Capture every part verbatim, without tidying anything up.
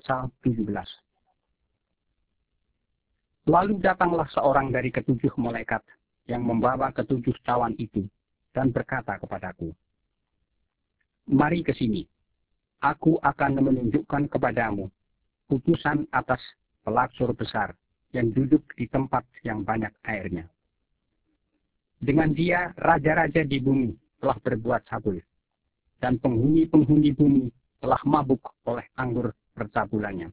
Amsal tujuh belas. Lalu datanglah seorang dari ketujuh malaikat yang membawa ketujuh cawan itu dan berkata kepadaku, "Mari ke sini, aku akan menunjukkan kepadamu putusan atas pelacur besar yang duduk di tempat yang banyak airnya. Dengan dia raja-raja di bumi telah berbuat cabul, dan penghuni-penghuni bumi telah mabuk oleh anggur percabulannya.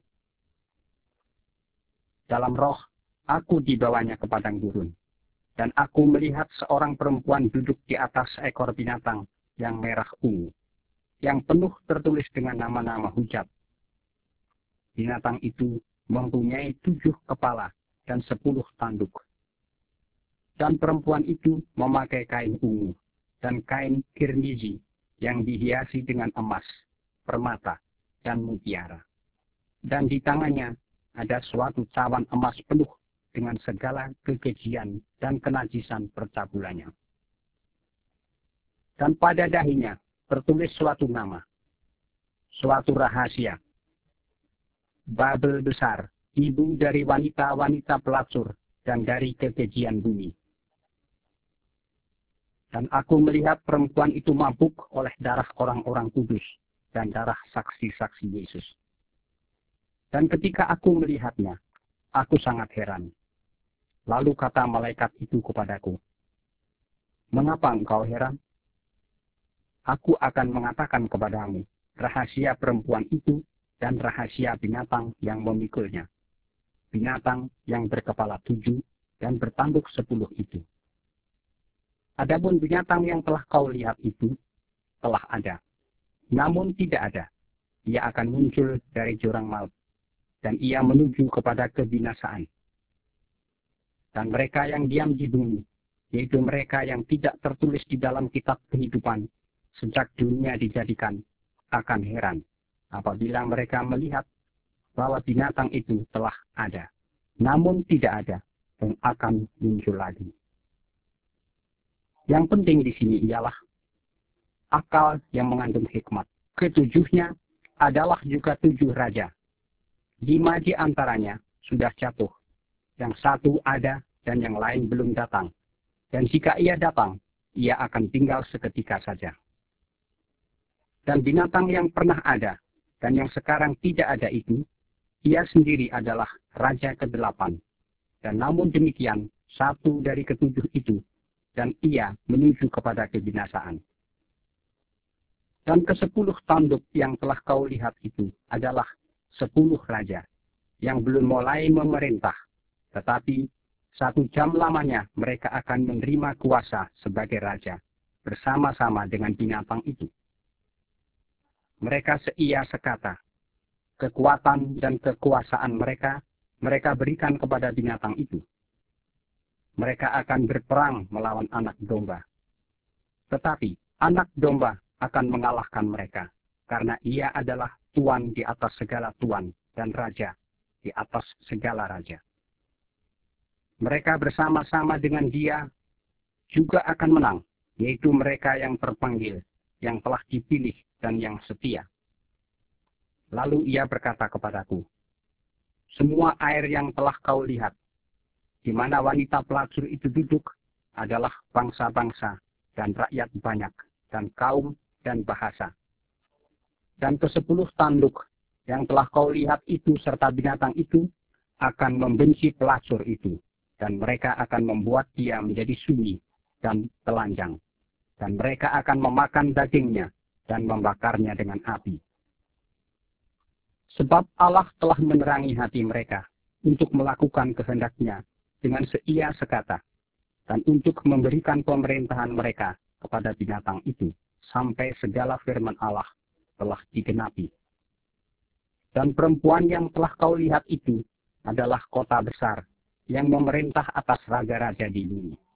Dalam roh, aku dibawanya ke padang gurun, dan aku melihat seorang perempuan duduk di atas seekor binatang yang merah ungu, yang penuh tertulis dengan nama-nama hujat. Binatang itu mempunyai tujuh kepala dan sepuluh tanduk. Dan perempuan itu memakai kain ungu dan kain kirmizi yang dihiasi dengan emas, permata, dan mutiara. Dan di tangannya ada suatu cawan emas penuh dengan segala kekejian dan kenajisan percabulannya. Dan pada dahinya tertulis suatu nama, suatu rahasia. Babel besar, ibu dari wanita-wanita pelacur dan dari kekejian bumi. Dan aku melihat perempuan itu mabuk oleh darah orang-orang kudus dan darah saksi-saksi Yesus. Dan ketika aku melihatnya, aku sangat heran. Lalu kata malaikat itu kepadaku, "Mengapa engkau heran? Aku akan mengatakan kepadamu rahasia perempuan itu dan rahasia binatang yang memikulnya. Binatang yang berkepala tujuh dan bertanduk sepuluh itu. Adapun binatang yang telah kau lihat itu telah ada, namun tidak ada. Ia akan muncul dari jurang maut, dan ia menuju kepada kebinasaan. Dan mereka yang diam di bumi, yaitu mereka yang tidak tertulis di dalam kitab kehidupan sejak dunia dijadikan, akan heran apabila mereka melihat bahwa binatang itu telah ada, namun tidak ada dan akan muncul lagi." Yang penting di sini ialah akal yang mengandung hikmat. Ketujuhnya adalah juga tujuh raja. Lima di antaranya sudah jatuh. Yang satu ada dan yang lain belum datang. Dan jika ia datang, ia akan tinggal seketika saja. Dan binatang yang pernah ada dan yang sekarang tidak ada itu, ia sendiri adalah raja kedelapan. Dan namun demikian, satu dari ketujuh itu, dan ia menuju kepada kebinasaan. Dan kesepuluh tanduk yang telah kau lihat itu adalah sepuluh raja, yang belum mulai memerintah, tetapi satu jam lamanya mereka akan menerima kuasa sebagai raja, bersama-sama dengan binatang itu. Mereka seia sekata, kekuatan dan kekuasaan mereka, mereka berikan kepada binatang itu. Mereka akan berperang melawan anak domba. Tetapi anak domba akan mengalahkan mereka, karena ia adalah tuan di atas segala tuan dan raja di atas segala raja. Mereka bersama-sama dengan dia juga akan menang, yaitu mereka yang terpanggil, yang telah dipilih dan yang setia. Lalu ia berkata kepadaku, "Semua air yang telah kau lihat, di mana wanita pelacur itu duduk, adalah bangsa-bangsa dan rakyat banyak, dan kaum dan bahasa. Dan kesepuluh tanduk yang telah kau lihat itu serta binatang itu akan membenci pelacur itu, dan mereka akan membuat dia menjadi sunyi dan telanjang, dan mereka akan memakan dagingnya dan membakarnya dengan api. Sebab Allah telah menerangi hati mereka untuk melakukan kehendaknya dengan seia sekata, dan untuk memberikan pemerintahan mereka kepada binatang itu, sampai segala firman Allah telah digenapi. Dan perempuan yang telah kau lihat itu adalah kota besar, yang memerintah atas raja-raja di bumi.